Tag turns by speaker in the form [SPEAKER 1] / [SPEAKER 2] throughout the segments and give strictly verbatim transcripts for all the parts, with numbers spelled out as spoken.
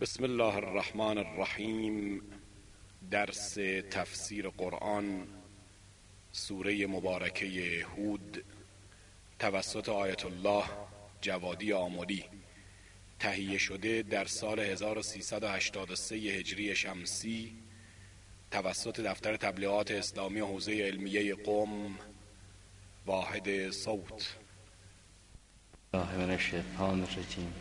[SPEAKER 1] بسم الله الرحمن الرحیم. درس تفسیر قرآن، سوره مبارکه هود، توسط آیت الله جوادی آملی، تهیه شده در سال هزار و سیصد و هشتاد و سه هجری شمسی توسط دفتر تبلیغات اسلامی حوزه علمیه قم، واحد صوت.
[SPEAKER 2] الله من الشیطان الرجیم.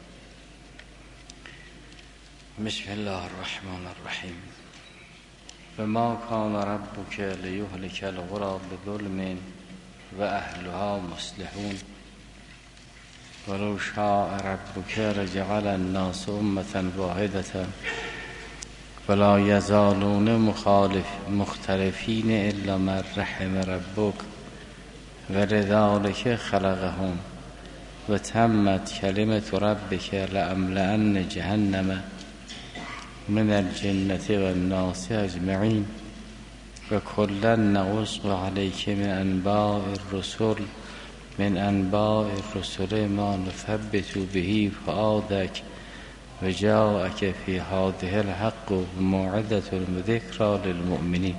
[SPEAKER 2] بسم الله الرحمن الرحیم. وما كان ربك ليهلك القرى بظلم واهلها مصلحون ولو شاء ربك لجعل الناس امة واحدة ولا يزالون مخالف مختلفين الا من رحم ربك ولذلك خلقهم وتمت كلمة ربك لأملأن جهنم من الجنة والناس أجمعين وكلا نقص عليك من أنباء الرسل من أنباء الرسل ما نثبت به فؤادك وجاءك في هذه الحق وموعظة وذكرى للمؤمنين.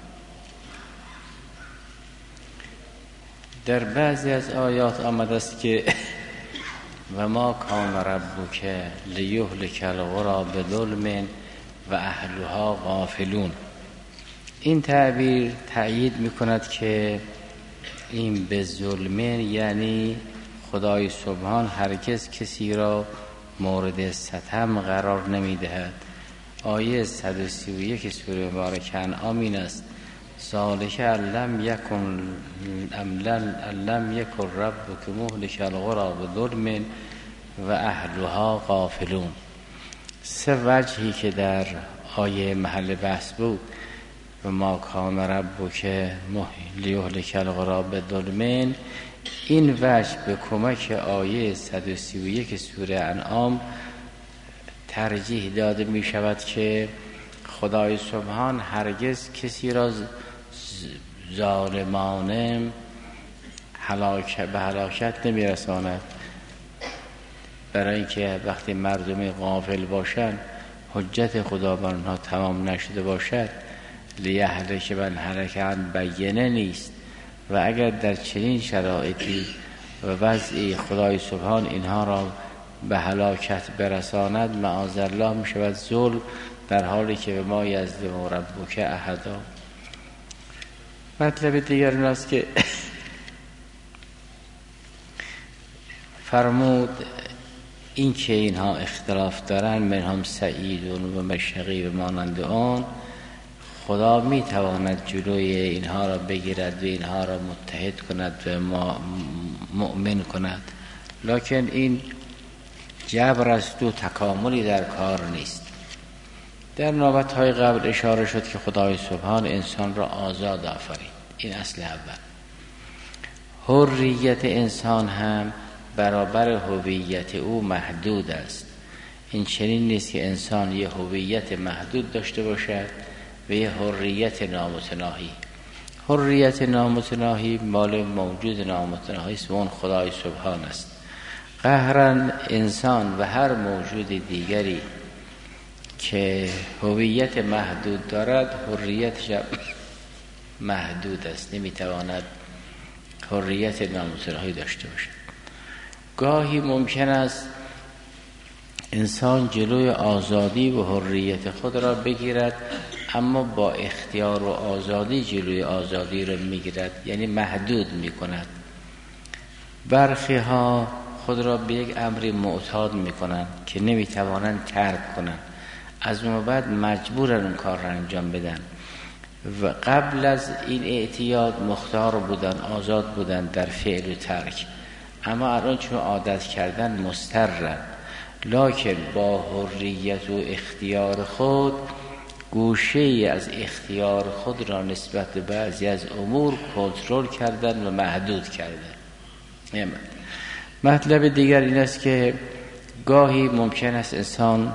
[SPEAKER 2] در بعضی از آیات آمده است که و ما کان ربک لیهلک القری بظلم و اهلها غافلون. این تعبیر تأیید میکند که این به ظلم یعنی خدای سبحان هرگز کسی را مورد ستم قرار نمیدهد. آیه صد و سی و یک سوره مبارکه انعام این است: ذالک لم یکن لم یکن ربک مهلک القری بظلم و اهلها غافلون. سه وجهی که در آیه محل بحث بود و ما کان ربک لیهلک القری بظلم، این وجه به کمک آیه صد و سی و یک سوره انعام ترجیح داده می شود که خدای سبحان هرگز کسی را ظالمانه هلاک به هلاکت نمی رساند، برای اینکه وقتی مردم غافل باشند حجت خدا بر آنها تمام نشده باشد لیهلک من هلک عن بینه نیست. و اگر در چنین شرایطی و وضعی خدای سبحان اینها را به هلاکت برساند معاذالله می شود ظلم، در حالی که به ما یظلم ربک احدا. مطلب دیگر این است که فرمود این که اینها اختلاف دارن منهم سعیدون و مشقی و مانند آن، خدا می تواند جلوی اینها را بگیرد و اینها را متحد کند و مؤمن کند، لکن این جبر است و تکاملی در کار نیست. در نوبت‌های قبل اشاره شد که خدای سبحان انسان را آزاد آفرید. این اصل اول. حریت انسان هم برابر هویت او محدود است. این چنین نیست که انسان یه هویت محدود داشته باشد و یه حریت نامتناهی. حریت نامتناهی مال موجود نامتناهی است و اون خدای سبحان است. قهرن انسان و هر موجود دیگری که هویت محدود دارد حریتش محدود است، نمیتواند حریت نامتناهی داشته باشد. گاهی ممکن است انسان جلوی آزادی و حریت خود را بگیرد، اما با اختیار و آزادی جلوی آزادی را میگیرد، یعنی محدود میکند. برخی ها خود را به یک امری معتاد میکنند که نمیتوانند ترک کنند، از اون بعد مجبورن اون کار را انجام بدن. و قبل از این اعتیاد مختار بودن، آزاد بودن در فعل و ترک، اما الان چون عادت کردن مضطرن، لکن با حریت و اختیار خود گوشه از اختیار خود را نسبت به بعضی از امور کنترل کردن و محدود کردن. مطلب دیگر این است که گاهی ممکن است انسان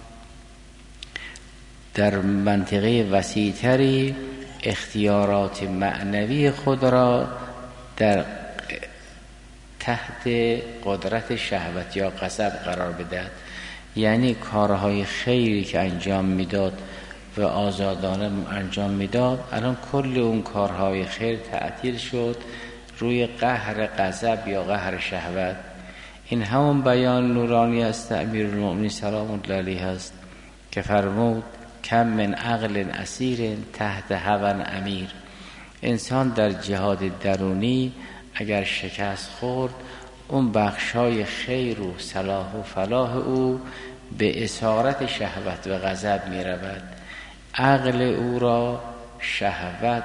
[SPEAKER 2] در منطقه وسیع‌تری اختیارات معنوی خود را در تحت قدرت شهوت یا غضب قرار بدهد. یعنی کارهای خیری که انجام میداد و آزادانه انجام میداد، الان کل اون کارهای خیر تعطیل شد روی قهر غضب یا قهر شهوت. این همون بیان نورانی است امیرالمؤمنین سلام الله علیه است که فرمود کم من عقل اسیر تحت هوی امیر. انسان در جهاد درونی اگر شکست خورد، اون بخشای خیر و صلاح و فلاح او به اسارت شهوت و غضب می رود. عقل او را شهوت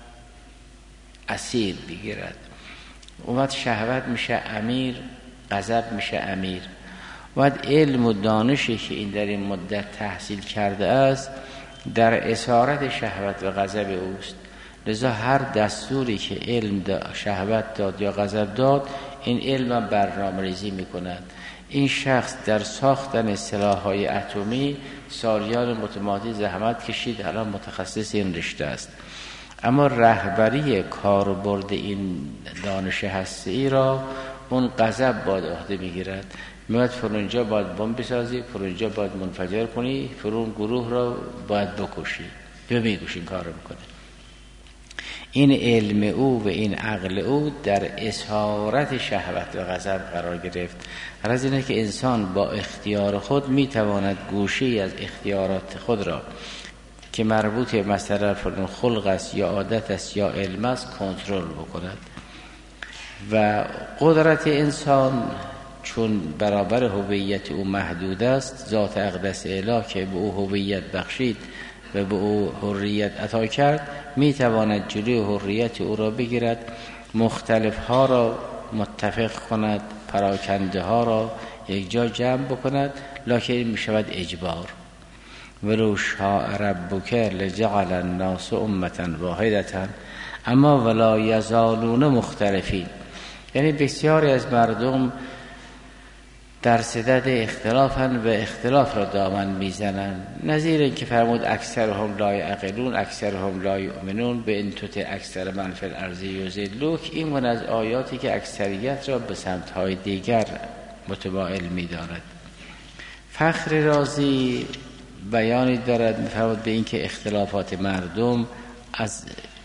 [SPEAKER 2] اسیر بگیرد، اومد شهوت میشه امیر، غضب میشه امیر. اومد علم و دانشی که این در این مدت تحصیل کرده است در اسارت شهوت و غضب اوست. لذا هر دستوری که علم دا شهوت داد یا غضب داد، این علم برنامه ریزی میکند. این شخص در ساختن سلاح‌های اتمی سالیان متمادی زحمت کشید، الان متخصص این رشته است. اما رهبری کاربرد این دانش هسته‌ای را اون غضب باید عهده میگیرد. میاد فرونجا باید بمب بسازی، فرونجا باید منفجر کنی، فرون گروه را باید بکشی، یا میگوش این کار رو میکنه. این علم او و این عقل او در اسارت شهوت و غضب قرار گرفت. هر از اینه که انسان با اختیار خود میتواند گوشه‌ای از اختیارات خود را که مربوط مثلا فرون خلق است یا عادت است یا علم است کنترل بکند. و قدرت انسان چون برابر هویت او محدود است، ذات اقدس اله که به او هویت بخشید و به او حریت عطا کرد، میتواند جلوی حریت او را بگیرد، مختلف ها را متفق کند، پراکنده ها را یک جا جمع بکند، لکن میشود اجبار. ولو شاء ربک لجعل الناس امة واحدة اما ولا یزالون مختلفین. یعنی بسیاری از مردم در صدد اختلافن و اختلاف را دامن میزنن، نظیر این که فرمود اکثرهم لا یعقلون اکثرهم لا یؤمنون به ان تطع اکثر من فی الارض یضلوک. این من از آیاتی که اکثریت را به سمت‌های دیگر متمایل می‌دارد. فخر رازی بیانی دارد می‌فرماید به این که اختلافات مردم از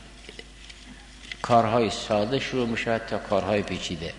[SPEAKER 2] کارهای ساده شروع می‌شود تا کارهای پیچیده.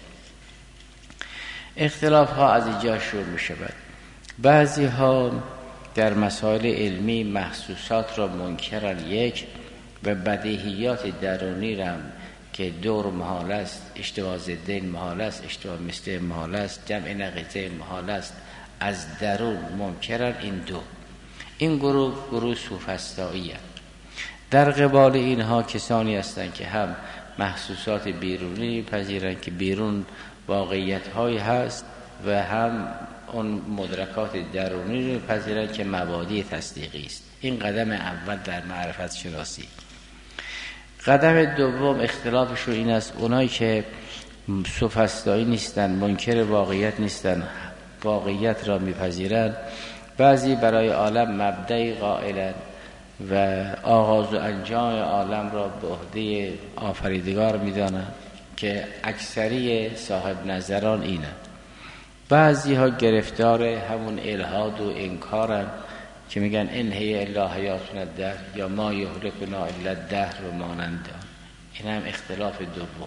[SPEAKER 2] اختلاف ها از اینجا شروع می شود. بعضی ها در مسائل علمی محسوسات را منکرن، یک و بدیهیات درونی را که دور محال است، اشتباه ضدین محال است، اشتباه مثل محال است، جمع نقیضه محال است، از درون منکرن. این دو این گروه گروه سوفسطایی هستند. در قبال اینها کسانی هستند که هم محسوسات بیرونی پذیرند که بیرون واقعیت هایی هست و هم اون مدرکات درونی رو پذیرند که مبادی تصدیقی است. این قدم اول در معرفت شناسی. قدم دوم اختلافشون این است، اونایی که سوفسطایی نیستن، منکر واقعیت نیستن، واقعیت را میپذیرند، بعضی برای عالم مبدأی قائلن و آغاز و انجام عالم را به عهده آفریدگار میدانند که اکثری صاحب نظران اینه. بعضی ها گرفتار همون الحاد و انکارن که میگن ان هی الا حیاتنا الدهر یا ما یهلکنا الا الدهر و مانند. این هم اختلاف دوم.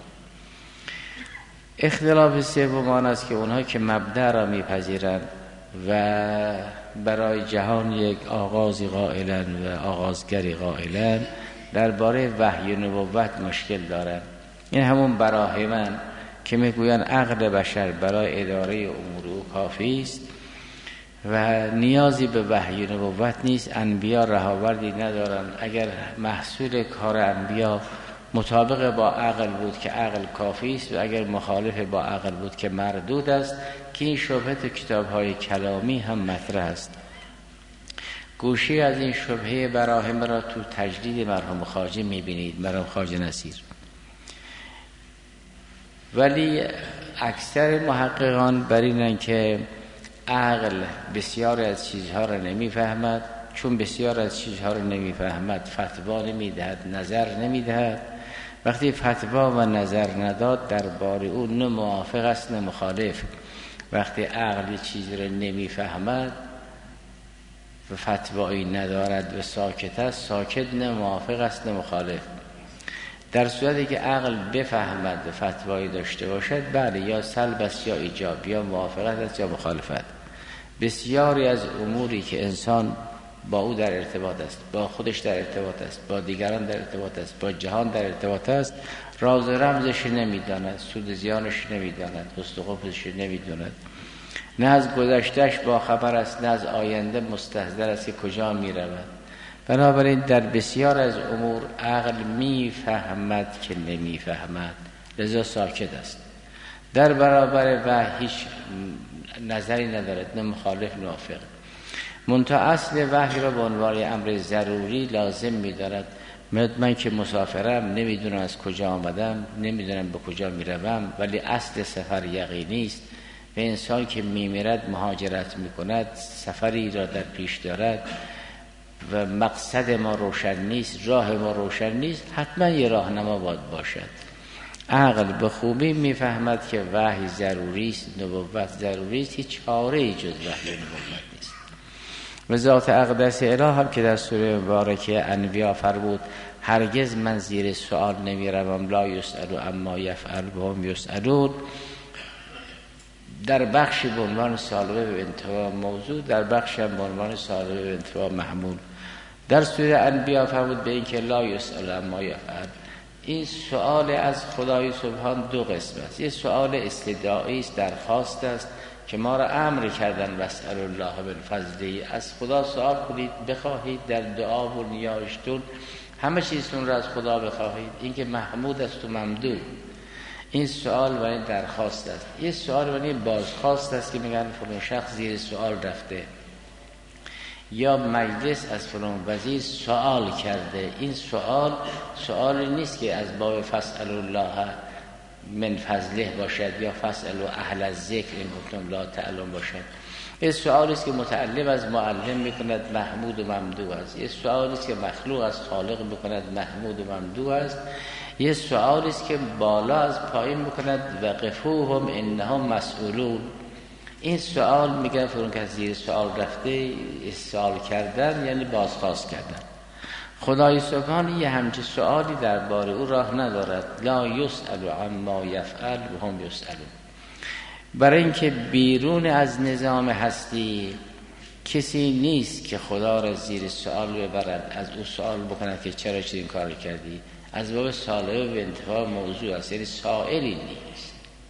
[SPEAKER 2] اختلاف سوم آن است که اونها که مبدأ را میپذیرند و برای جهان یک آغازی قائلن و آغازگری قائلن، درباره وحی و نبوت مشکل دارن. این همون براهمن که میگوین عقل بشر برای اداره امور او کافی است و نیازی به وحی و نبوت نیست، انبیا رهاوردی ندارند. اگر محصول کار انبیا مطابق با عقل بود که عقل کافی است و اگر مخالف با عقل بود که مردود است، که این شبهه تو کتاب‌های کلامی هم مطرح است. گوشی از این شبهه براهم را تو تجدید مرحوم خواجه میبینید، مرحوم خواجه نصیر. ولی اکثر محققان بر اینن که عقل بسیار از چیزها را نمیفهمد، چون بسیار از چیزها را نمیفهمد فتوا نمیدهد، نظر نمیدهد. وقتی فتوا و نظر نداد درباره او نه موافق است نه مخالف. وقتی عقل چیزی را نمیفهمد و فتوایی ندارد و ساکت است، ساکت نه موافق است نه مخالف. در صورتی که عقل بفهمد و فتوایی داشته باشد، بله، یا سلب است یا ایجاب، یا موافقت است یا مخالفت. بسیاری از اموری که انسان با او در ارتباط است، با خودش در ارتباط است، با دیگران در ارتباط است، با جهان در ارتباط است، راز و رمزش نمیداند، سود زیانش نمیداند، حسن و خوبش نمیداند، نه از گذشتهش با خبر است، نه از آینده مستحضر است که کجا میرود. بنابراین در بسیار از امور عقل میفهمد که نمیفهمد، لذا ساکت است. در برابر وحی هیچ نظری ندارد، نه مخالف نه موافق. منتها اصل وحی را به عنوان امر ضروری لازم می‌دارد. من که مسافرم، نمیدونم از کجا آمدم، نمیدونم به کجا میروم، ولی اصل سفر یقینی است. و انسان که میمیرد مهاجرت میکند، سفری را در پیش دارد و مقصد ما روشن نیست، راه ما روشن نیست، حتما یه راهنما باید باشد. عقل به خوبی میفهمد که وحی ضروری است، نبوت ضروری است، هیچ چاره‌ای جز وحی و نبوت نیست. و ذات اقدس اله هم که در سوره مبارکه انبیا فرمود هرگز من زیر سوال نمیروم، لا یسأل عما یفعل و هم یسألون، در بخشی به عنوان سالبه به انتها موضوع، در بخشی هم به عنوان سالبه به انتها محمول. در سوره انبیا فرمود به این که لا یسأل عما یفعل. این سوال از خدای سبحان دو قسم است. یه سوال استدعایی است، درخواست است که ما را امر کردن واسأل الله من فضله، از خدا سوال کنید، بخواهید، در دعا و نیایشتون همه چیزتون را از خدا بخواهید. این که محمود است و ممدود. این سوال و این درخواست است. یه سوال و این بازخواست است که میگن فلان شخص زیر سوال رفته، یا مجلس از فلان وزیر سوال کرده. این سوال سوالی نیست که از باب فاسأل الله من فضله باشد یا فاسأل اهل الذکر این گفتم لا تعلم باشد. این سوالی است که متعلم از معلم میکند محمود و ممدوح است. یه سوالی است که مخلوق از خالق میکند محمود و ممدوح است. یه سوالی است که بالا از پایین میکند وقفوهم انهم مسئولون. این سوال میگه فرون که زیر سوال رفته، سوال کردن یعنی بازخواست کردن. خدای سبحان یه همچه سوالی درباره او راه ندارد، لا یسأل عما یفعل و هم یسألون. برای اینکه بیرون از نظام هستی کسی نیست که خدا را زیر سوال ببرد، از او سوال بکند که چرا چه این کار کردی. از باب سالبه به انتها موضوع است، یعنی سائلی نیست.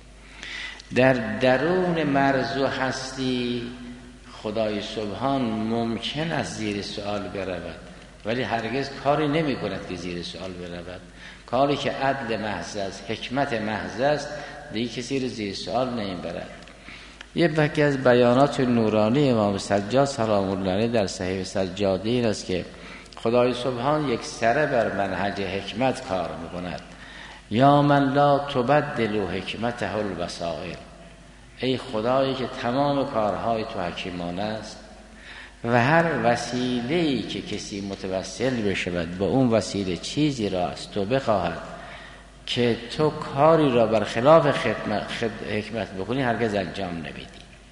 [SPEAKER 2] در درون مرز و هستی خدای سبحان ممکن است زیر سوال برود، ولی هرگز کاری نمی کند که زیر سوال برود. کاری که عدل محض است، حکمت محض است، دیگه کسی رو زیر سوال نمیبرد. یه بکی از بیانات نورانی امام سجاد سلام الله علیه در صحیفه سجادی این است که خدای سبحان یک سره بر منهج حکمت کار میکند. یا من لا تبدل حکمته الوسائل، ای خدایی که تمام کارهای تو حکیمانه است و هر وسیله‌ای که کسی متوسل بشود با اون وسیله چیزی را از تو بخواهد که تو کاری را برخلاف حکمت بکنی، هرگز انجام نمیدی.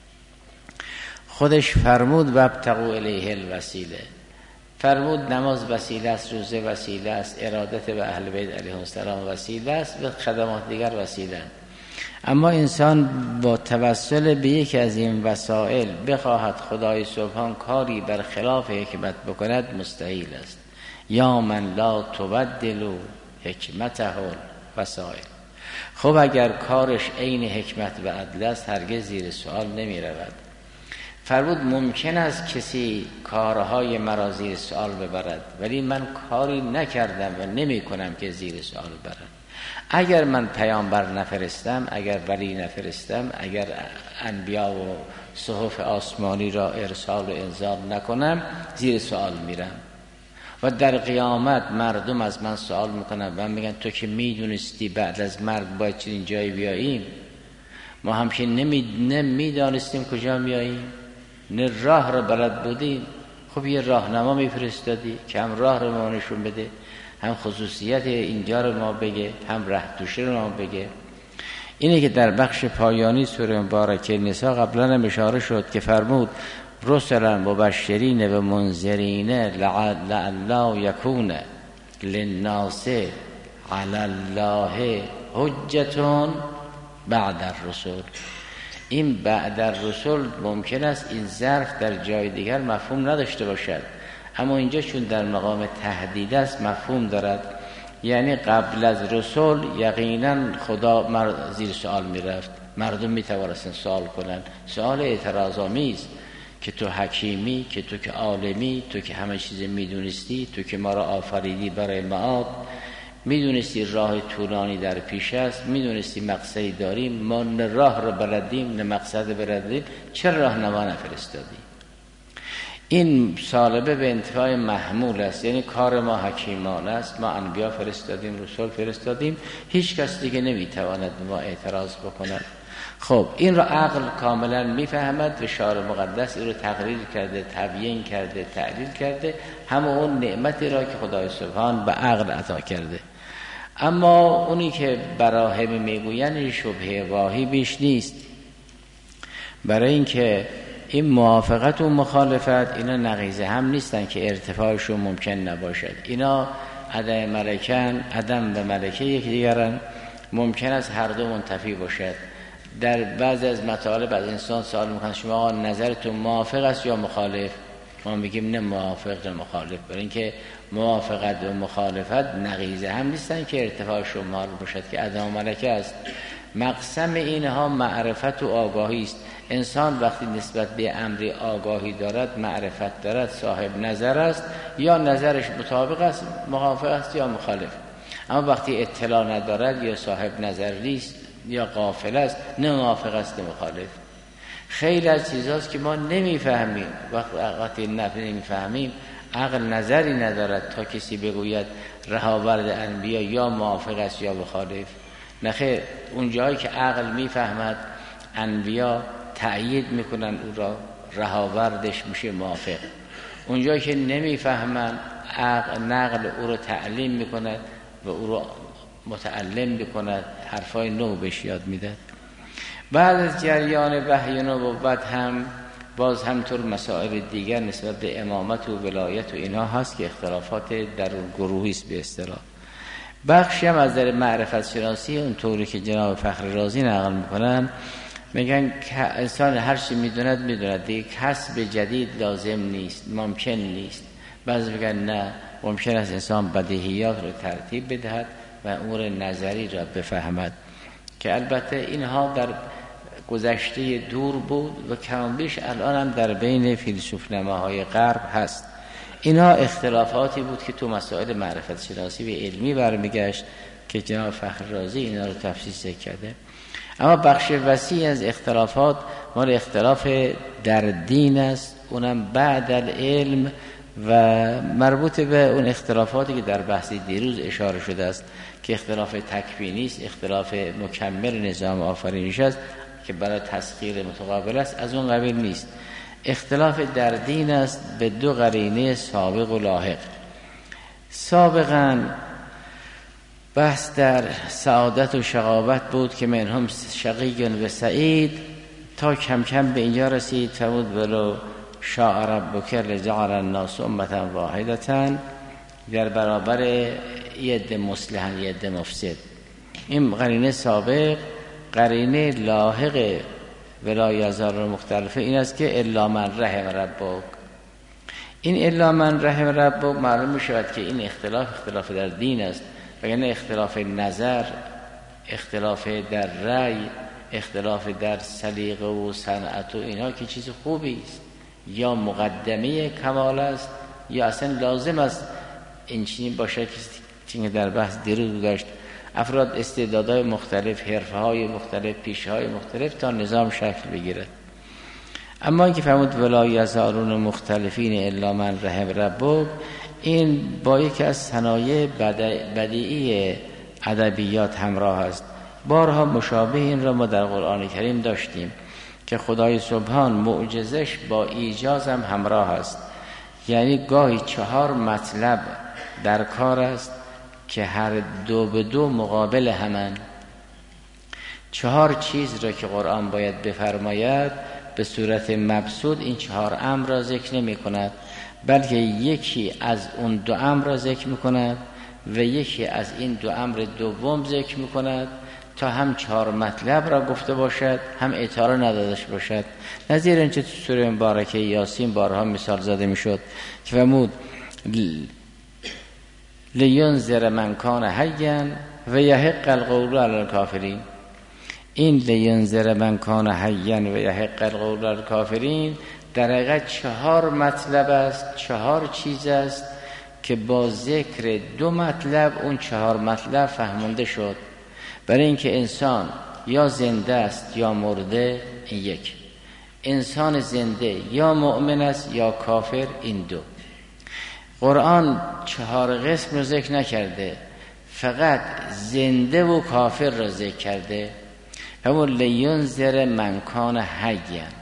[SPEAKER 2] خودش فرمود وابتغوا الیه الوسیله، فرمود نماز وسیله است، روزه وسیله است، ارادت به اهل بیت علیهم السلام وسیله است و خدمات دیگر وسیله. اما انسان با توسل به یکی از این وسائل بخواهد خدای سبحان کاری برخلاف حکمت بکند، مستحیل است. یا من لا تبدل حکمته الوسائل. خب اگر کارش عین حکمت و عدل است، هرگز زیر سوال نمی رود. فرمود ممکن است کسی کارهای مرا زیر سوال ببرد، ولی من کاری نکردم و نمی کنم که زیر سوال برد. اگر من پیامبر نفرستم، اگر ولی نفرستم، اگر انبیا و صحف آسمانی را ارسال و انزال نکنم، زیر سوال میرم. و در قیامت مردم از من سوال میکنن و میگن تو که میدونستی بعد از مرگ باید چنین جایی بیاییم، ما هم که نمیدانستیم کجا میاییم، نه راه را بلد بودیم. خب یه راهنما میفرستادی که هم راه رو ما نشون بده، هم خصوصیت اینجا رو ما بگه، هم ره توشه رو ما بگه. اینه که در بخش پایانی سوره مبارکه نساء قبلا هم اشاره شد که فرمود رسلا مبشرین و منذرین لعل یکون للناس علی الله حجة بعد الرسل. این بعد الرسل ممکن است این ظرف در جای دیگر مفهوم نداشته باشد، اما اینجا چون در مقام تهدید است مفهوم دارد. یعنی قبل از رسول یقینا خدا زیر سوال میرفت، مردم میتوانستن سوال کنن، سوال اعتراض‌آمیز که تو حکیمی، که تو که عالمی، تو که همه چیز میدونستی، تو که ما را آفریدی برای معاد، میدونستی راه طولانی در پیش است، میدونستی مقصدی داریم، ما نه راه را بلدیم نه مقصد بلدیم، چرا راهنما نفرستادی؟ این سالبه به انتفاع محمول است، یعنی کار ما حکیمانه است، ما انبیا فرستادیم، رسول فرستادیم، هیچ کس دیگه نمیتواند ما اعتراض بکند. خب این را عقل کاملا میفهمد و شارع مقدس این رو تقریر کرده، تبیین کرده، تعلیل کرده، همه اون نعمتی را که خدای سبحان به عقل عطا کرده. اما اونی که براهیم میگوین شبهه واهی بیش نیست، برای اینکه این موافقت و مخالفت اینا نقیضه هم نیستن که ارتفاعشون ممکن نباشد. اینا عدم ملکن، عدم به ملکه یک دیگرن، ممکن است هر دو منتفی باشد. در بعضی از مطالب از انسان سوال میکنن شما آقا نظرتون موافق است یا مخالف؟ ما میگیم نه موافق نه مخالف، برای اینکه موافقت و مخالفت نقیضه هم نیستن که ارتفاعشون مال باشد، که عدم ملکه است. مقسم اینها معرفت و آگاهی است. انسان وقتی نسبت به امری آگاهی دارد، معرفت دارد، صاحب نظر است، یا نظرش مطابق است، موافق است یا مخالف. اما وقتی اطلاع ندارد یا صاحب نظر نیست یا غافل است، نه موافق است نه مخالف. خیلی از چیزاست که ما نمیفهمیم، وقتی نمیفهمیم عقل نظری ندارد تا کسی بگوید رهاورد انبیا یا موافق است یا مخالف. نه خیر، اون جایی که عقل میفهمد انبیا تأیید میکنن او را، رهاوردش میشه موافق. اون جایی که نمیفهمن عقل نقل او را تعلیم میکند و او را متعلم میکند، حرفای نو بهش یاد میده. بعد از جریان وحی و نبوت هم باز همطور مسائل دیگر نسبت به امامت و ولایت و اینا هست که اختلافات در گروهی است به اصطلاح. بخشی هم از در معرفت شناسی اونطوری که جناب فخر رازی نقل میکنن، میگن که انسان هر چی میدوند میدوند دیگه، کسب جدید لازم نیست، ممکن نیست. بعضی میگن نه، ممکن است انسان بدیهیات رو ترتیب بدهد و امور نظری را بفهمد، که البته اینها در گذشته دور بود و کمابیش الان هم در بین فیلسوف نماهای غرب هست. اینها اختلافاتی بود که تو مسائل معرفت شناسی و علمی برمیگشت که جناب فخر رازی اینا رو تفصیل کرده. اما بخش وسیع از اختلافات مال اختلاف در دین است، اونم بعد العلم و مربوط به اون اختلافاتی که در بحثی دیروز اشاره شده است که اختلاف تکوینی است، اختلاف مکمل نظام آفرینش است که برای تسخیر متقابل است، از اون قبیل نیست. اختلاف در دین است به دو قرینه سابق و لاحق. سابقاً بحث در سعادت و شقاوت بود که منهم شقی و سعید، تا کم کم به اینجا رسید فرمود ولو شاء ربک لجعل الناس امة واحدة، در برابر یه عده مصلحا یه عده مفسد. این قرینه سابق. قرینه لاحق ولایزار مختلفه این است که الا من رحم ربک. این الا من رحم ربک معلوم می شود که این اختلاف اختلاف در دین است، وگرنه اختلاف نظر، اختلاف در رأی، اختلاف در سلیقه و صنعت و اینها که چیز خوبی است، یا مقدمه کمال است یا اصلا لازم است این چنین باشه که در بحث دیروز داشت افراد استعدادهای مختلف، حرفهای مختلف، پیشهای مختلف تا نظام شکل بگیرد. اما اینکه فرمود ولا یزالون مختلفین الا من رحم ربک، این با یکی از صنایع بدیعی ادبیات همراه است. بارها مشابه این را ما در قرآن کریم داشتیم که خدای سبحان معجزش با ایجاز هم همراه است. یعنی گاهی چهار مطلب در کار است که هر دو به دو مقابل همن. چهار چیز را که قرآن باید بفرماید به صورت مبسوط این چهار امر را ذکر نمی کند، بلکه یکی از اون دو امر را ذکر می کند و یکی از این دو امر دوم ذکر می کند تا هم چهار مطلب را گفته باشد هم اطاله ندادش باشد. نظیر اینچه تو سوره مبارکه یاسین بارها مثال زده می شد که فرمود لینذر من کان حیا و یحق القول علی الکافرین. این لینذر من کان حیا و یحق القول علی الکافرین در حقیقت چهار مطلب است، چهار چیز است که با ذکر دو مطلب اون چهار مطلب فهمونده شد. برای اینکه انسان یا زنده است یا مرده، این یک. انسان زنده یا مؤمن است یا کافر، این دو. قرآن چهار قسم رو ذکر نکرده، فقط زنده و کافر رو ذکر کرده. همون لینذر من کان حیا،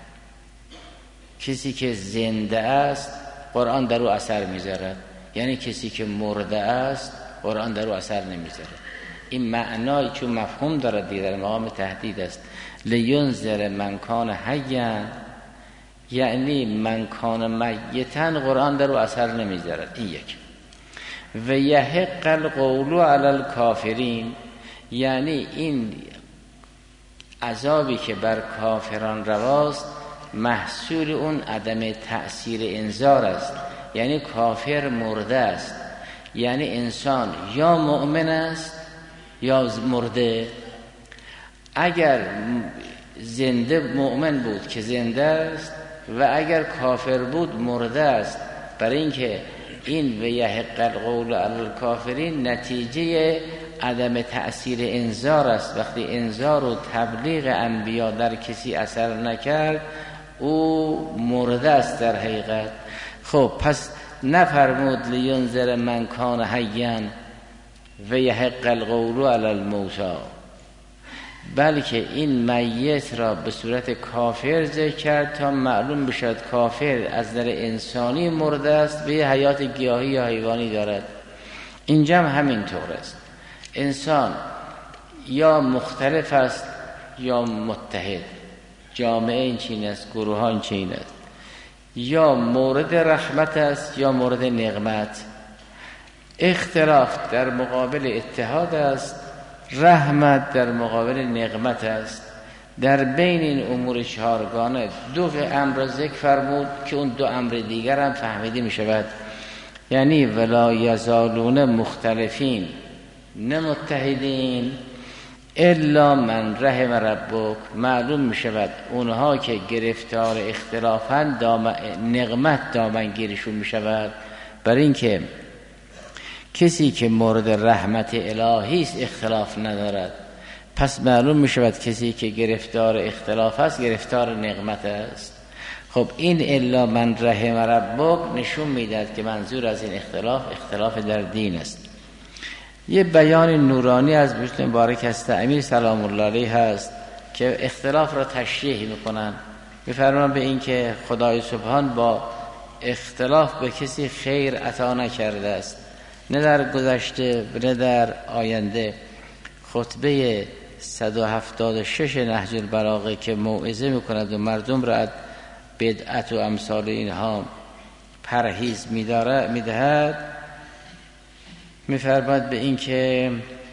[SPEAKER 2] کسی که زنده است قرآن در او اثر میذارد، یعنی کسی که مرده است قرآن در او اثر نمیذاره. این معنای چون مفهوم دارد دیگه، در مقام تهدید است. لینذر من کان حیا یعنی من کان میتا قرآن در او اثر نمیذارد، این یک. و یحق القول علی الکافرین یعنی این عذابی که بر کافران رواست محصول اون عدم تأثیر انذار است، یعنی کافر مرده است، یعنی انسان یا مؤمن است یا مرده. اگر زنده مؤمن بود که زنده است و اگر کافر بود مرده است. برای اینکه این و یحق القول علی الکافرین نتیجه عدم تأثیر انذار است. وقتی انذار و تبلیغ انبیا در کسی اثر نکرد او مرده است در حقیقت. خب پس نفرمود لینذر من کان حیا و یحق القول علی الموتی، بلکه این میت را به صورت کافر ذکر کرد تا معلوم بشد کافر از نظر انسانی مرده است و یه حیات گیاهی یا حیوانی دارد. اینجا هم همین طور است. انسان یا مختلف است یا متحد، جامعه این چین است، گروه ها این چین است، یا مورد رحمت است یا مورد نقمت. اختلاف در مقابل اتحاد است، رحمت در مقابل نقمت است. در بین این امور چهارگانه دو امر را ذکر فرمود که اون دو امر دیگر هم فهمیده می شود. یعنی ولا یزالون مختلفین، نه متحدین، الا من رحم ربک. معلوم می شود اونها که گرفتار اختلافند دام... نقمت دامنگیرشون می شود. برای اینکه کسی که مورد رحمت الهی است اختلاف ندارد، پس معلوم می شود کسی که گرفتار اختلاف است گرفتار نقمت است. خب این الا من رحم ربک نشون میدهد که منظور از این اختلاف اختلاف در دین است. یه بیان نورانی از بشت مبارک است امیر سلام الله علیه هست که اختلاف را تشریح میکنن. میفرمان به این که خدای سبحان با اختلاف به کسی خیر عطا نکرده است، نه در گذشته نه در آینده. خطبه صد و هفتاد و شش نهج البلاغه که موعظه میکند و مردم را از بدعت و امثال اینها پرهیز میداره میدهد، میفرماید به این که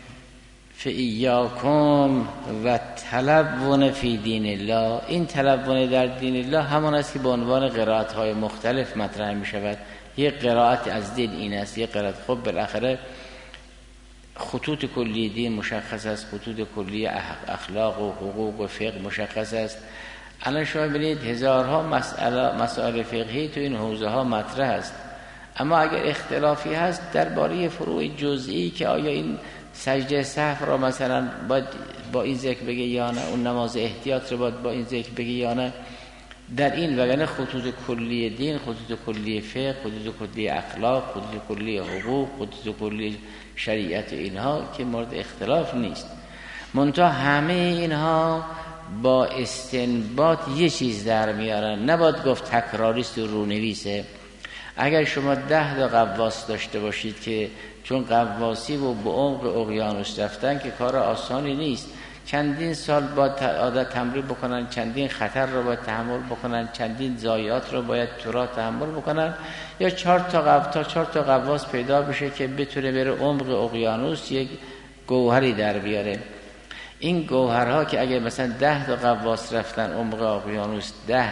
[SPEAKER 2] فایاکم و تلون فی دین الله. این تلون در دین الله همان است که به عنوان قرائت های مختلف مطرح می شود. یک قرائت از دین این است، یک قرائت. خب بالاخره خطوط کلی دین مشخص است، خطوط کلی اخلاق و حقوق و فقه مشخص است. الان شما ببینید هزارها مسئله مسائل فقهی تو این حوزه ها مطرح است، اما اگر اختلافی هست درباره فروع جزئی که آیا این سجده سهو را مثلا باید با این ذکر بگه یا نه، اون نماز احتیاط را باید با این ذکر بگه یا نه، در این وگرنه خطوط کلی دین، خطوط کلی فقه، خطوط کلی اخلاق، خطوط کلی حقوق، خطوط کلی شریعت، اینها که مورد اختلاف نیست. منتها همه اینها با استنباط یه چیز در میارن، نباید گفت تکراریست و رونویسه. اگر شما ده تا غواص داشته باشید که چون غواصی و به عمق اقیانوس رفتن که کار آسانی نیست، چندین سال باید عادت تمرین بکنن، چندین خطر رو باید تحمل بکنن، چندین ضایعات رو باید تو راه تحمل بکنن، یا چهار تا قو... تا چهار تا غواص پیدا بشه که بتونه بره عمق اقیانوس یک گوهری در بیاره. این گوهرها که اگه مثلا ده تا غواص رفتن عمق اقیانوس، ده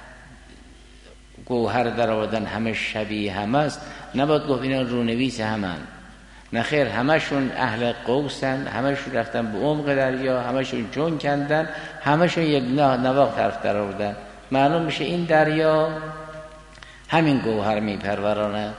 [SPEAKER 2] گوهر در آوردن، همه شبیه هم است، نباید گفت اینا رونویس همن. نه خیر، همشون اهل قوسن، همشون رفتن به عمق دریا، همشون جون کندن، همشون یک نواق طرف در آوردن. معلوم میشه این دریا همین گوهر میپروراند.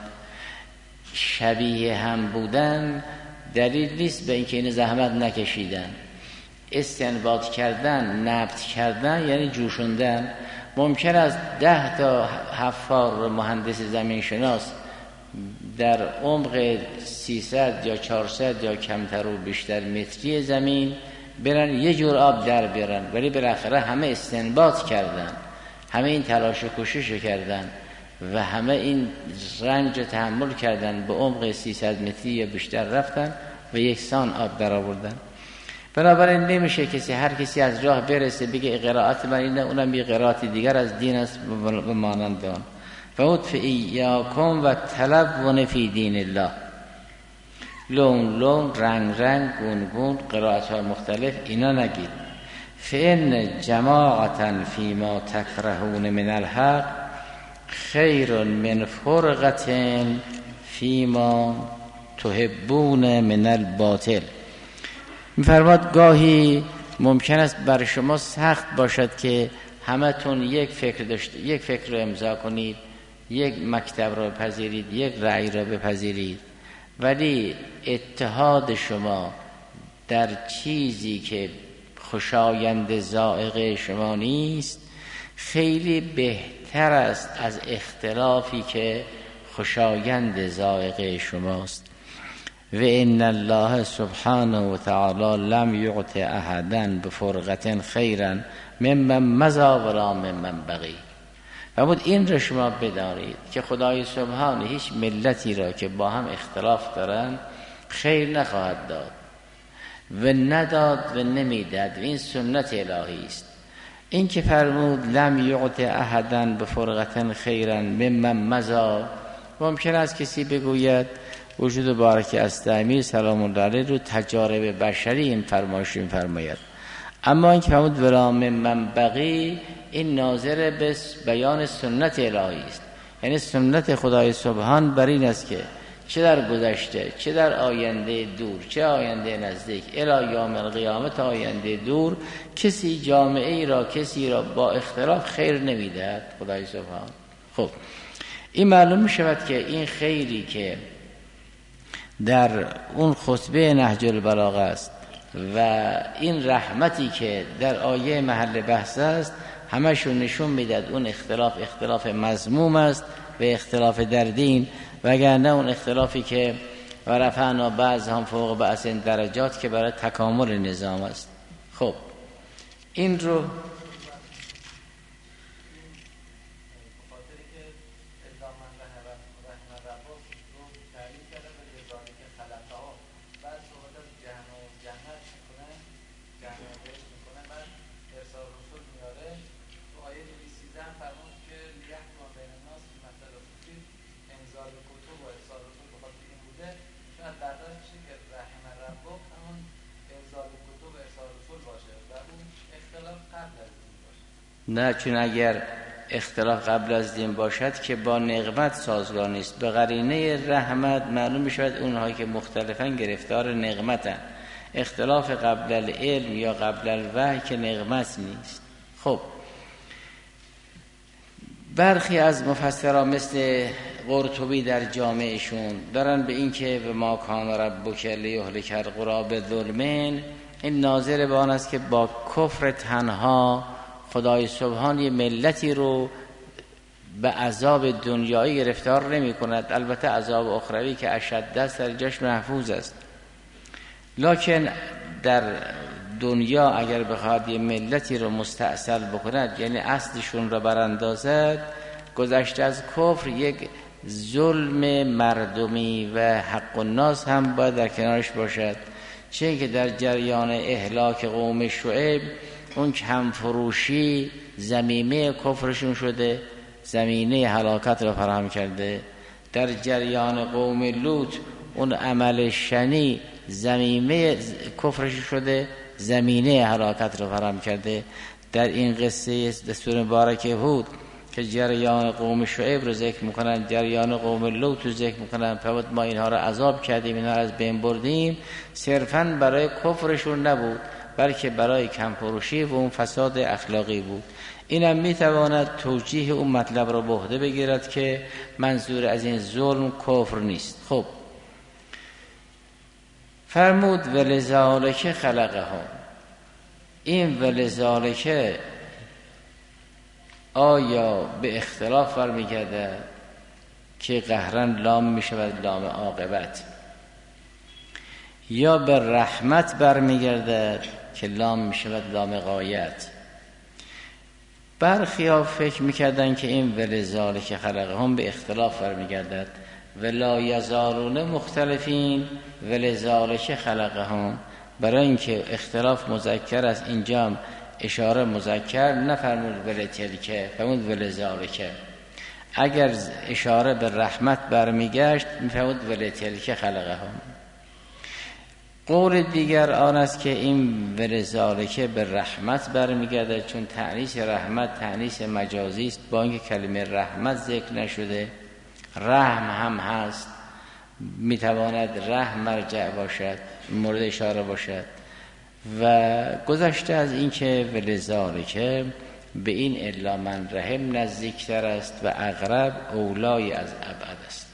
[SPEAKER 2] شبیه هم بودن دلیل نیست به اینکه این زحمت نکشیدن. استنباط کردن، نبت کردن یعنی جوشوندن. ممکن است ده تا حفار مهندس زمین شناس در عمق سیصد یا چهارصد یا کمتر و بیشتر متری زمین برن یه جور آب در بیارن، ولی بالاخره همه استنباط کردن، همه این تلاش و کوشش کردن و همه این رنج تحمل کردن، به عمق سیصد متری یا بیشتر رفتن و یکسان آب در آوردن. بنابراین نمیشه کسی هر کسی از راه برسه بگه قرائت من اینه، اونم یه قرائت دیگر از دین است و مانند آن. فوت ایاکم و تلون فی دین الله، لون لون، رنگ رنگ، گون گون، قرائت های مختلف، اینا نگید. فإن جماعتا فیما تکرهون من الحق خیر من فرقت فیما تحبون من الباطل. می‌فرماد گاهی ممکن است بر شما سخت باشد که همتون یک فکر داشته، یک فکر رو امضا کنید، یک مکتب رو بپذیرید، یک رأی رو بپذیرید، ولی اتحاد شما در چیزی که خوشایند ذائقه شما نیست خیلی بهتر است از اختلافی که خوشایند ذائقه شماست. و ان الله سبحانه و تعالی لم یعط احدا بفرقة خیرا ممن مضی ولا ممن بقی. و بود این را شما بدانید که خدای سبحانه هیچ ملتی را که با هم اختلاف دارن خیر نخواهد داد و نداد و نمیداد، و این سنت الهی است. این که فرمود لم یعط احدا بفرقة خیرا ممن مضی، ممکن است کسی بگوید وجود بارک استعمی سلام الله علیه رو تجارب بشری این فرمایش این فرماید، اما این که فرمود ولا ممن بقی این ناظر به بیان سنت الهی است. یعنی سنت خدای سبحان بر این است که چه در گذشته، چه در آینده دور، چه آینده نزدیک، الی یوم القیامت آینده دور، کسی جامعه ای را، کسی را با اختلاف خیر نمیدهد خدای سبحان. خب این معلوم می شود که این خیری که در اون خطبه نهج البلاغه است و این رحمتی که در آیه محل بحث است همشون نشون میداد اون اختلاف اختلاف مذموم است و اختلاف در دین، وگرنه اون اختلافی که و رفعنا بعضهم فوق بعض درجات که برای تکامل نظام است. خب این رو نه، چون اگر اختلاف قبل از دین باشد که با نقمت سازگار نیست. به قرینه رحمت معلوم می شود اونهایی که مختلفن گرفتار نقمتن. اختلاف قبل العلم یا قبل الوحی که نقمت نیست. خب برخی از مفسران مثل قرطبی در جامعشون دارن به این که به ما کان ربک لیهلک القری بظلم، این ناظر به آن است که با کفر تنها خدای سبحان یه ملتی رو به عذاب دنیایی گرفتار نمی کند. البته عذاب اخروی که اشد است در جاش محفوظ است، لکن در دنیا اگر بخواد یه ملتی رو مستأصل بکند، یعنی اصلشون رو براندازد، گذشته از کفر یک ظلم مردمی و حق الناس هم باید در کنارش باشد. چه که در جریان اهلاک قوم شعیب اون کم فروشی زمینه کفرشون شده، زمینه هلاکت را فراهم کرده. در جریان قوم لوط اون عمل شنی زمینه کفرش شده، زمینه هلاکت را فراهم کرده. در این قصه دستور مبارک هود که جریان قوم شعیب رو ذکر میکنن، جریان قوم لوط رو ذکر میکنن، فقط ما اینها رو عذاب کردیم، اینها رو از بین بردیم، صرفاً برای کفرشون نبود بلکه برای کم فروشی و اون فساد اخلاقی بود. اینم میتواند توجیه اون مطلب رو به عهده بگیرد که منظور از این ظلم کفر نیست. خب فرمود ولذالک خلقهم. این ولذالک آیا به اختلاف برمیگرده که قهرن لام میشود لام عاقبت، یا به رحمت برمیگرده که لام میشود لام غایت؟ برخی ها فکر میکردن که این ولذالک خلقهم به اختلاف برمیگردد، ولا یزالون مختلفین ولذالک خلقهم، برای اینکه اختلاف مذکر است اینجا اشاره مذکر نفرمود ولتلک، فرمود ولذالک. اگر اشاره به رحمت برمیگشت میفرمود ولتلک خلقهم. قول دیگر آن است که این ولذالک به رحمت برمیگرده، چون تأنیث رحمت تأنیث مجازی است، با اینکه کلمه رحمت ذکر نشده رحم هم هست، میتواند رحم مرجع باشد، مورد اشاره باشد. و گذشته از این که ولذالک به این الا من رحم نزدیکتر است و اقرب اولای از ابعد است.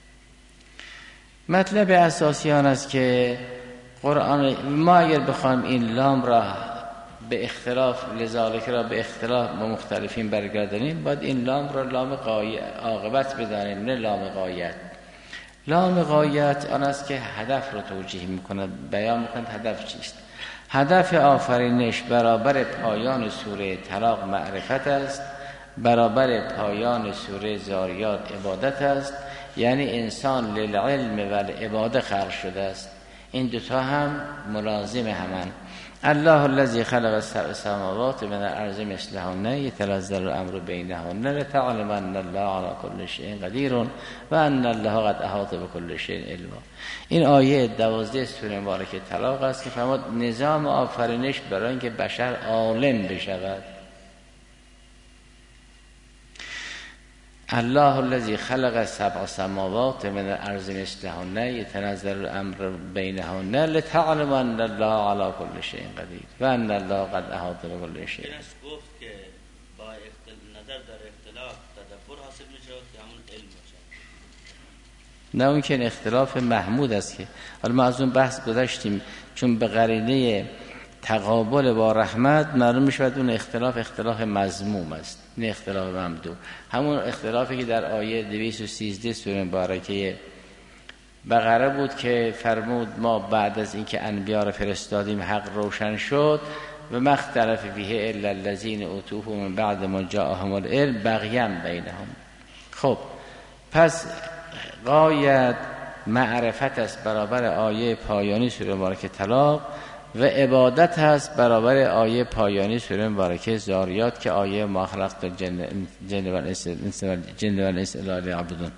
[SPEAKER 2] مطلب اساسی آن است که قرآن ما اگر بخوایم این لام را به اختلاف لذالک را به اختلاف با مختلفین برگردانیم، باید این لام را لام عاقبت بدانیم، نه لام غایت. لام غایت آن است که هدف را توجیه میکند، بیان میکند هدف چیست. هدف آفرینش برابر پایان سوره طلاق معرفت است، برابر پایان سوره ذاریات عبادت است، یعنی انسان للعلم و العباده خلق شده است. این دوتا هم ملازم همن. الله الذی خلق السبع سماوات من الارض مثلهن یتنزل الامر بینهن لتعلم ان الله علی کل شیء قدیر و ان الله قد احاط بكل شیء علما. این آیه دوازده سوره مبارکه طلاق است که فرمود نظام آفرینش برای اینکه بشر عالم بشود. الله الذي خلق سبع سماوات من الارض مثلهن يتنزل الامر بينهن لتعلم ان الله على كل شيء قدير و ان الله قد احاط بكل شيء.
[SPEAKER 3] گفت که با نظر در اختلاف تدبر حاصل میشه که همون علم باشه.
[SPEAKER 2] نه اون که اختلاف محمود است که حالا ما از اون بحث گذشتیم، چون به قرینه تقابل با رحمت معلوم میشود اون اختلاف اختلاف مذموم است، نه اختلاف ممدوح. همون اختلافی که در آیه دویست و سیزده سوره مبارکه بقره بود که فرمود ما بعد از اینکه انبیا را فرستادیم حق روشن شد و مختلف فیه الا الذین اوتوه من بعد ما جاءهم العلم بغیا بینهم. خب پس غایت معرفت است برابر آیه پایانی سوره مبارکه طلاق و عبادت هست برابر آیه پایانی سوره مبارکه ذاریات که آیه ما خلقت الجن جن و الانس الا لیعبدون.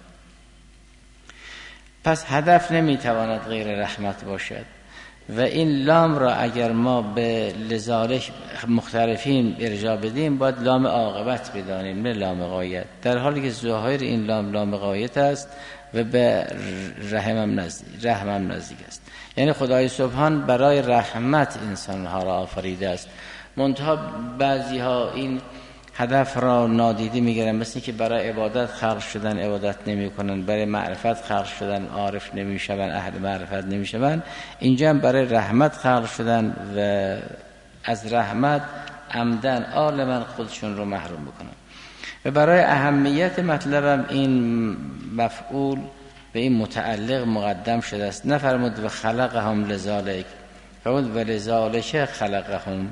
[SPEAKER 2] پس هدف نمیتواند غیر رحمت باشد و این لام را اگر ما به لذالک مختلفین ارجاع بدیم باید لام عاقبت بدانیم، نه لام غایت، در حالی که ظاهر این لام لام غایت است و به رحمم نزدیک رحمم نزدیک است. یعنی خدای سبحان برای رحمت انسانها را آفریده است. منتها بعضی ها این هدف را نادیده میگیرن، مثل که برای عبادت خلق شدن عبادت نمی کنن، برای معرفت خلق شدن عارف نمی شوند، اهل معرفت نمی شوند. اینجا هم برای رحمت خلق شدن و از رحمت عمدن عالما خودشون رو محروم بکنن. و برای اهمیت مطلبم این مفعول به این متعلق مقدم شده است. نفرمود و خلقهم لذالک، فرمود و لذالک خلقهم.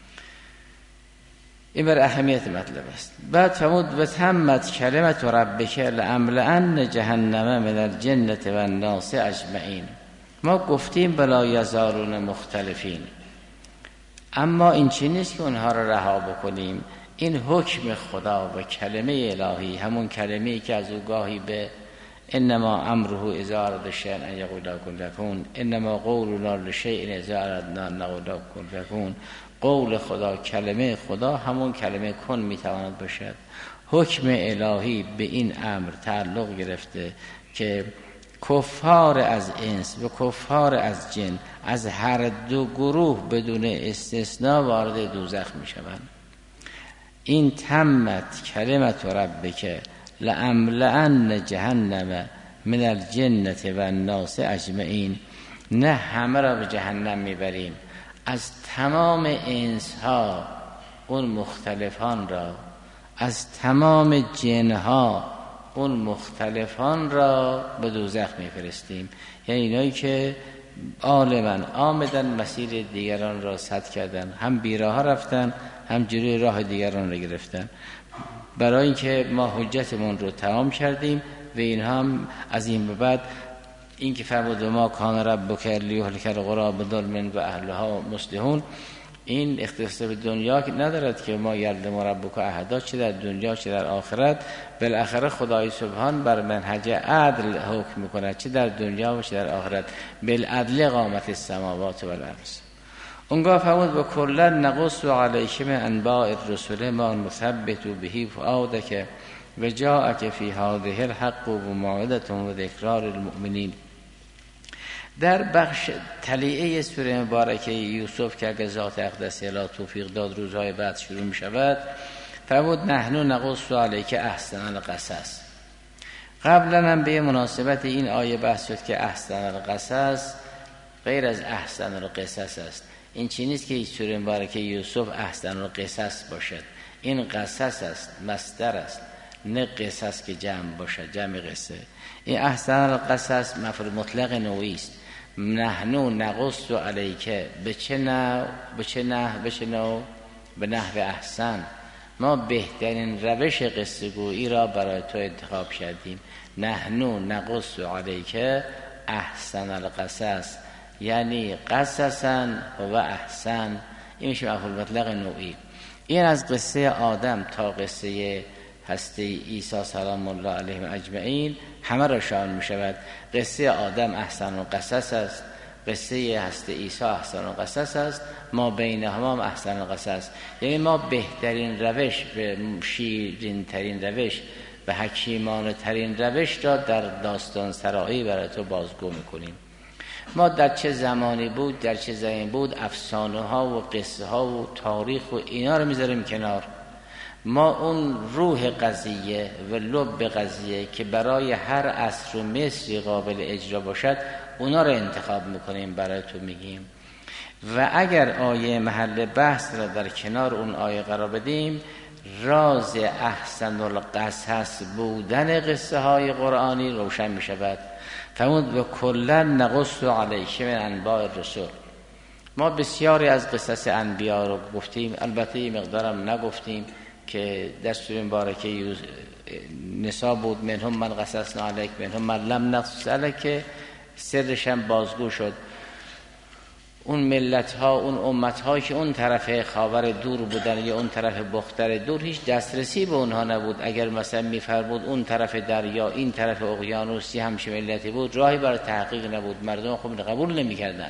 [SPEAKER 2] این بر اهمیت مطلب است. بعد فرمود و تمت کلمت ربک لاملأن جهنم من الجنة والناس اجمعین ما گفتیم بلا یزالون مختلفین، اما این چی نیست که اونها رو رها بکنیم. این حکم خدا و کلمه الهی، همون کلمه‌ای که از او گاهی به انما امره اذا اراد شیئا ان یقول له کن فیکون، انما قولنا لشیء اذا اردنا ان نقول له کن فیکون، قول خدا، کلمه خدا همون کلمه کن میتواند باشد. حکم الهی به این امر تعلق گرفته که کفار از انس و کفار از جن از هر دو گروه بدون استثناء وارد دوزخ می شوند. این تمت کلمت ربک لأملأن جهنم من الجنة و الناس اجمعین. نه همه را به جهنم میبریم، از تمام انس ها اون مختلفان را، از تمام جن ها اون مختلفان را به دوزخ میفرستیم. یعنی اینایی که عالماً آمدن مسیر دیگران را سد کردن، هم بیراه رفتن هم جلوی راه دیگران را گرفتن، برای اینکه ما حجتمون رو تمام کردیم و این هم از این به بعد این که فرمود ما کان ربک لیهلک القری بظلم و اهلها مصلحون، این اختصاص به دنیا ندارد که ما یلدم ربک احدا، چه در دنیا چه در آخرت بالاخره خدای سبحان بر منهج عدل حکم میکند، چه در دنیا و چه در آخرت. بالعدل قامت السماوات والارض. اونگاه فرمود و کلا نقص علیک من انباء الرسل ما نثبت به فؤادک و جاءک فی هذه الحق و موعظة و ذکری للمؤمنین. در بخش تلیعه سوره مبارکه یوسف که اگر ذات اقدس الی توفیق داد روزهای بعد شروع می شود، فرمود نحن نقص علیک احسن القصص. قبلا هم به مناسبت این آیه بحث شد که احسن القصص غیر از احسن القصص است. این چی نیست که سوره مبارکه یوسف احسن القصص باشد، این قصص است، مصدر است، نه قصص که جمع باشد، جمع قصه. این احسن القصص مفعول مطلق نوعی است. نحن نقص علیک به چه نوع، به چه نحو، به چه نوع، به نحو احسن. ما بهترین روش قصه گویی را برای تو انتخاب کردیم. نحن نقص علیک احسن القصص، یعنی قصصا و احسن. این میشه مفعول مطلق نوعی. این از قصه آدم تا قصه هسته عیسی سلام الله علیه اجمعین همه را شامل می شود. قصه آدم احسن القصص است، قصه هسته عیسی احسن القصص است، ما بینهما احسن القصص. یعنی ما بهترین روش، به شیرین ترین روش، به حکیمانه ترین روش را در داستان سرایی برای تو بازگو میکنیم. ما در چه زمانی بود، در چه زمانی بود، افسانه ها و قصه ها و تاریخ و اینا رو میذاریم کنار. ما اون روح قضیه و لب قضیه که برای هر عصر و مصری قابل اجرا باشد اونا رو انتخاب میکنیم برای تو میگیم. و اگر آیه محل بحث را در کنار اون آیه قرار بدیم، راز احسن القصص بودن قصه های قرآنی روشن می شود. فرمود و کلا نقص علیک من انباء الرسل. ما بسیاری از قصص انبیا رو گفتیم، البته این مقدارم نگفتیم که در سوره مبارکه نساء بود، منهم من قصصنا علیک منهم من لم نقصص علیک، که سرش هم بازگو شد. اون ملت ها، اون امت ها که اون طرف خاور دور بودن یا اون طرف بختر دور، هیچ دسترسی به اونها نبود. اگر مثلا میفرمود اون طرف دریا این طرف اقیانوسی همچین ملتی بود، راهی برای تحقیق نبود، مردم خوب قبول نمی‌کردن.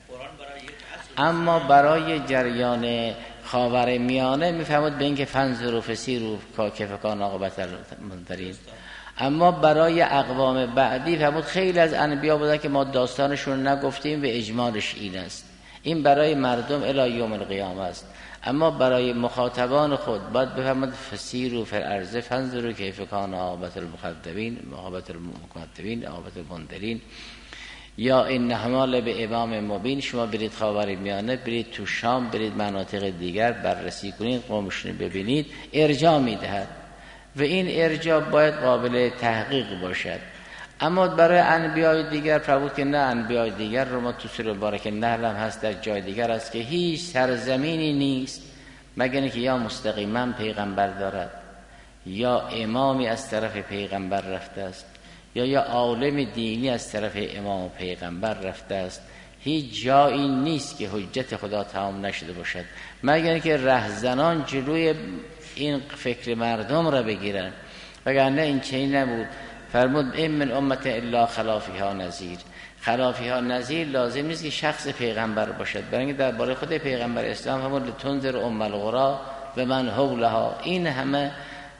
[SPEAKER 2] اما برای جریان خاور میانه میفرمود به اینکه فنظر و فسیر و کفکان عاقبت المنذرین. اما برای اقوام بعدی فرمود خیلی از انبیا بودن که ما داستانشون نگفتیم و اجمالش این است. این برای مردم الی یوم القیامه است. اما برای مخاطبان خود باید بفرمود فسیروا فی الارض فانظروا کیف کان عاقبت المکذبین، عاقبت المکذبین، عاقبت المنذرین. یا این حمال به امام مبین، شما برید خاور میانه، برید تو شام، برید مناطق دیگر بررسی کنید، قومشون ببینید، ارجاع میدهد و این ارجاع باید قابل تحقیق باشد. اما برای انبیای دیگر فرمود که نه، انبیای دیگر رو ما تو سوره مبارکه نحل هم هست، در جای دیگر است که هیچ سرزمینی نیست مگر اینکه یا مستقیما پیغمبر دارد، یا امامی از طرف پیغمبر رفته است، یا یا عالم دینی از طرف امام و پیغمبر رفته است، هیچ جایی نیست که حجت خدا تمام نشده باشد، مگر که رهزنان جلوی این فکر مردم را بگیرن، وگرنه این چنین نبود. فرمود این من امت الا خلافیها نذیر. خلافیها نذیر لازم نیست که شخص پیغمبر باشد، برای اینکه درباره خود پیغمبر اسلام فرمود لتنذر ام القری و من حولها. این همه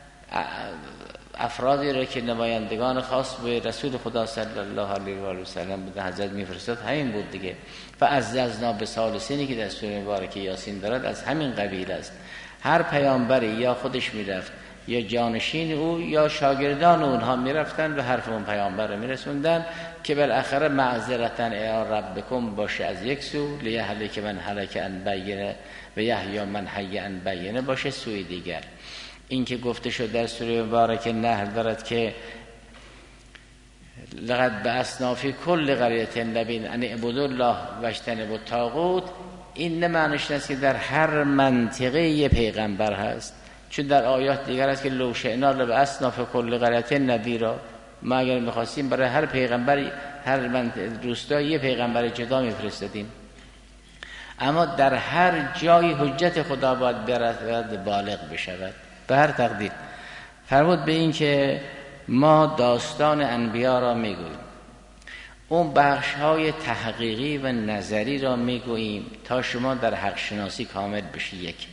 [SPEAKER 2] افرادی را که نمایندگان خاص به رسول خدا صلی الله علیه و آله و سلم بوده حضرت میفرستاد همین بود دیگه. فعززنا بثالثینی که در سوره مبارکه یاسین دارد از همین قبیل است. هر پیامبری یا خودش میرفت یا جانشین او یا شاگردان اونها میرفتن و حرف اون پیامبر رو میرسوندن که بالاخره معذرتا الی ربکم باشه از یک سو، لیهلک من هلک عن بینه و یحیی من حی عن بینه باشه سوی دیگر. این که گفته شد در سوره مبارکه نحل دارد که لقد بعثنا فی کل قریة نبی ان اعبدوا الله واجتنبوا الطاغوت، این نه معنیش نیست که در هر منطقه یه پیغمبر هست، چون در آیات دیگر است که لو شئنا لبعثنا فی کل قریة نذیرا، ما اگر می‌خواستیم برای هر پیغمبر هر روستا یه پیغمبر جدا می‌فرستادیم. اما در هر جای حجت خدا باید برسد بالغ بشود به هر تقدیر. فرمود به این که ما داستان انبیا را میگوییم، اون بخش‌های تحقیقی و نظری را میگوییم تا شما در حق شناسی کامل بشی، یک.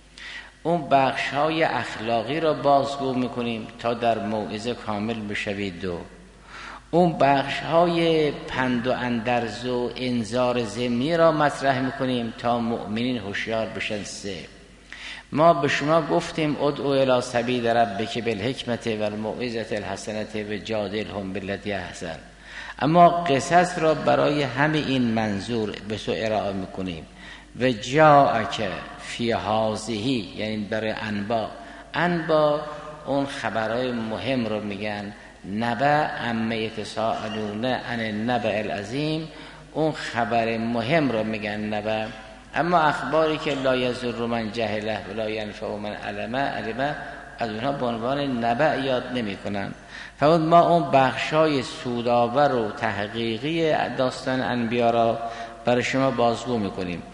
[SPEAKER 2] اون بخش‌های اخلاقی را بازگو میکنیم تا در موعظه کامل بشوید، دو. اون بخش‌های پند و اندرز و انذار ضمنی را مطرح میکنیم تا مؤمنین هوشیار بشن، سه. ما به شما گفتیم ادعو الی سبیل ربک بالحکمت و الموعظة الحسنة و جادلهم بالتی احسن. اما قصص را برای همه این منظور به تو ارائه میکنیم. و جاءک فی هذه، یعنی برای انبا. انبا اون خبرهای مهم رو میگن. نبأ عما یتساءلون عن النبأ العظیم، اون خبر مهم رو میگن نبأ. اما اخباری که لا یضر من جهله ولا ینفع من علمه علمه، از اونها به عنوان نبأ یاد نمی کنن. فقط ما اون بخشای سودآور و تحقیقی داستان انبیا را برای شما بازگو میکنیم.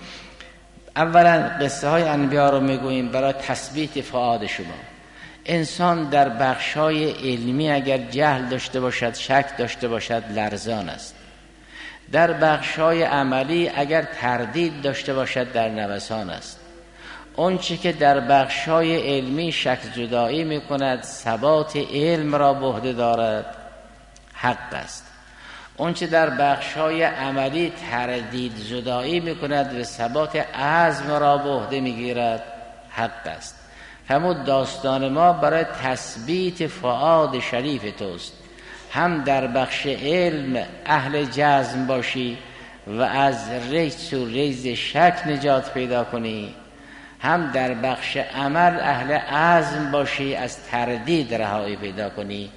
[SPEAKER 2] اولا قصه های انبیا رو میگوییم برای تثبیت فؤاد شما. انسان در بخشای علمی اگر جهل داشته باشد، شک داشته باشد، لرزان است. در بخشای عملی اگر تردید داشته باشد، در نوسان است. اون چی که در بخشای علمی شک زدایی میکند، ثبات علم را به عهده دارد، حق است. اون چی در بخشای عملی تردید زدایی میکند و ثبات عزم را به عهده میگیرد، حق است. همون داستان ما برای تثبیت فؤاد شریف توست. هم در بخش علم اهل جزم باشی و از ریس و ریز شک نجات پیدا کنی، هم در بخش عمل اهل عزم باشی از تردید رهایی پیدا کنی.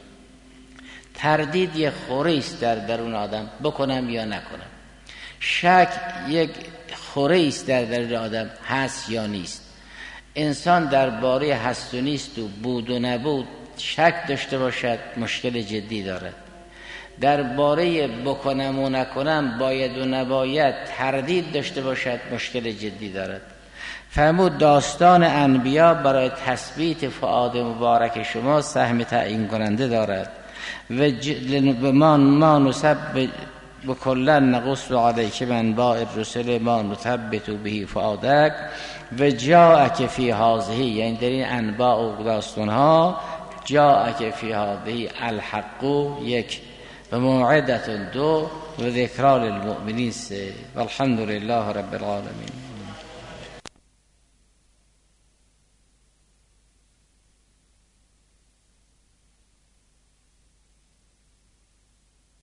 [SPEAKER 2] تردید یک خوره است در درون آدم، بکنم یا نکنم. شک یک خوره است در درون آدم، هست یا نیست. انسان درباره هست و نیست و بود و نبود شک داشته باشد، مشکل جدی دارد. درباره بکنم و نکنم، باید و نباید تردید داشته باشد، مشکل جدی دارد. فرمود داستان انبیا برای تثبیت فؤاد مبارک شما سهم تعیین کننده دارد. و ما ما نسب بکلا نقص علیک من انباء الرسل ما نثبت به فؤادک و جاءک فی هذه، یعنی در این انباء و داستان ها جاءک فی هذه الحق، یک، و موعدة، دو، و ذکرى للمؤمنین، سه. والحمد لله رب العالمین.